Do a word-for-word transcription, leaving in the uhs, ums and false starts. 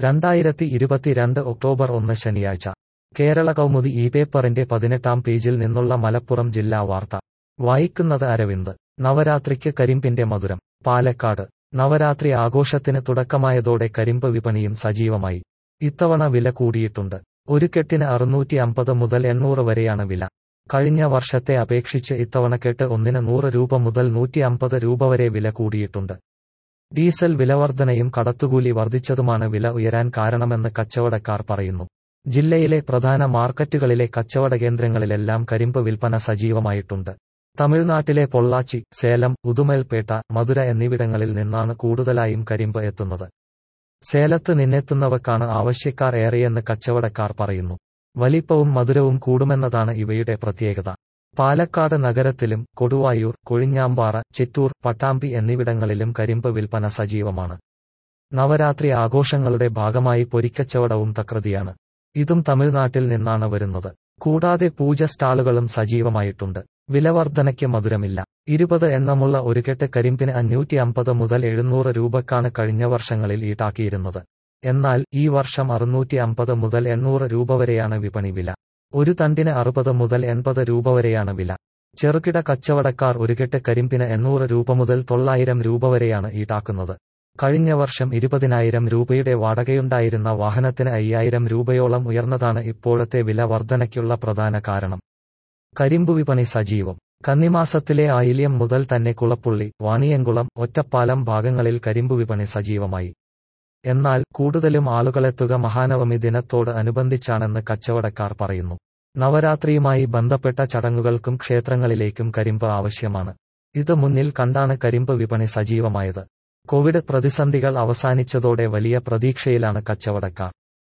രണ്ടായിരത്തി ഇരുപത്തിരണ്ട് ഒക്ടോബർ ഒന്ന് ശനിയാഴ്ച കേരള കൗമുദി ഈ പേപ്പറിന്റെ പതിനെട്ടാം പേജിൽ നിന്നുള്ള മലപ്പുറം ജില്ലാ വാർത്ത വായിക്കുന്നത് അരവിന്ദ്. നവരാത്രിക്ക് കരിമ്പിന്റെ മധുരം. പാലക്കാട് നവരാത്രി ആഘോഷത്തിന് തുടക്കമായതോടെ കരിമ്പ് വിപണിയും സജീവമായി. ഇത്തവണ വില കൂടിയിട്ടുണ്ട്. ഒരു കെട്ടിന് അറുന്നൂറ്റി അമ്പത് മുതൽ എണ്ണൂറ് വരെയാണ് വില. കഴിഞ്ഞ വർഷത്തെ അപേക്ഷിച്ച് ഇത്തവണ കെട്ട് ഒന്നിന് നൂറ് രൂപ മുതൽ നൂറ്റി അമ്പത് രൂപ വരെ വില കൂടിയിട്ടുണ്ട്. ഡീസൽ വിലവർധനയും കടത്തുകൂലി വർദ്ധിച്ചതുമാണ് വില ഉയരാൻ കാരണമെന്ന് കച്ചവടക്കാർ പറയുന്നു. ജില്ലയിലെ പ്രധാന മാർക്കറ്റുകളിലെ കച്ചവട കേന്ദ്രങ്ങളിലെല്ലാം കരിമ്പ് വിൽപ്പന സജീവമായിട്ടുണ്ട്. തമിഴ്നാട്ടിലെ പൊള്ളാച്ചി, സേലം, ഉദുമൽപേട്ട, മധുര എന്നിവിടങ്ങളിൽ നിന്നാണ് കൂടുതലായും കരിമ്പ് എത്തുന്നത്. സേലത്ത് നിന്നെത്തുന്നവക്കാണ് ആവശ്യക്കാർ ഏറെയെന്ന് കച്ചവടക്കാർ പറയുന്നു. വലിപ്പവും മധുരവും കൂടുമെന്നതാണ് ഇവയുടെ പ്രത്യേകത. പാലക്കാട് നഗരത്തിലും കൊടുവായൂർ, കൊഴിഞ്ഞാമ്പാറ, ചിറ്റൂർ, പട്ടാമ്പി എന്നിവിടങ്ങളിലും കരിമ്പ് വിൽപ്പന സജീവമാണ്. നവരാത്രി ആഘോഷങ്ങളുടെ ഭാഗമായി പൊരിക്കച്ചവടവും തകൃതിയാണ്. ഇതും തമിഴ്നാട്ടിൽ നിന്നാണ് വരുന്നത്. കൂടാതെ പൂജ സ്റ്റാളുകളും സജീവമായിട്ടുണ്ട്. വിലവർധനയ്ക്ക് മധുരമില്ല. ഇരുപത് എണ്ണമുള്ള ഒരു കെട്ട് കരിമ്പിന് അഞ്ഞൂറ്റി അമ്പത് മുതൽ എഴുന്നൂറ് രൂപക്കാണ് കഴിഞ്ഞ വർഷങ്ങളിൽ ഈടാക്കിയിരുന്നത്. എന്നാൽ ഈ വർഷം അറുന്നൂറ്റി അമ്പത് മുതൽ എണ്ണൂറ് രൂപ വരെയാണ് വിപണി വില. ഒരു തണ്ടിന് അറുപത് മുതൽ എൺപത് രൂപ വരെയാണ് വില. ചെറുകിട കച്ചവടക്കാർ ഒരു കെട്ട് കരിമ്പിന് എണ്ണൂറ് രൂപ മുതൽ തൊള്ളായിരം രൂപ വരെയാണ് ഈടാക്കുന്നത്. കഴിഞ്ഞ വർഷം ഇരുപതിനായിരം രൂപയുടെ വാടകയുണ്ടായിരുന്ന വാഹനത്തിന് അയ്യായിരം രൂപയോളം ഉയർന്നതാണ് ഇപ്പോഴത്തെ വില വർധനയ്ക്കുള്ള പ്രധാന കാരണം. കരിമ്പ് വിപണി സജീവം. കന്നിമാസത്തിലെ ആയില്യം മുതൽ തന്നെ കുളപ്പുള്ളി, വാണിയംകുളം, ഒറ്റപ്പാലം ഭാഗങ്ങളിൽ കരിമ്പ് വിപണി സജീവമായി. എന്നാൽ കൂടുതലും ആളുകളെത്തുക മഹാനവമി ദിനത്തോട് അനുബന്ധിച്ചാണെന്ന് കച്ചവടക്കാർ പറയുന്നു. നവരാത്രിയുമായി ബന്ധപ്പെട്ട ചടങ്ങുകൾക്കും ക്ഷേത്രങ്ങളിലേക്കും കരിമ്പ് ആവശ്യമാണ്. ഇത് മുന്നിൽ കണ്ടാണ് കരിമ്പ് വിപണി സജീവമായത്. കോവിഡ് പ്രതിസന്ധികൾ അവസാനിച്ചതോടെ വലിയ പ്രതീക്ഷയിലാണ് കച്ചവടക്കാർ.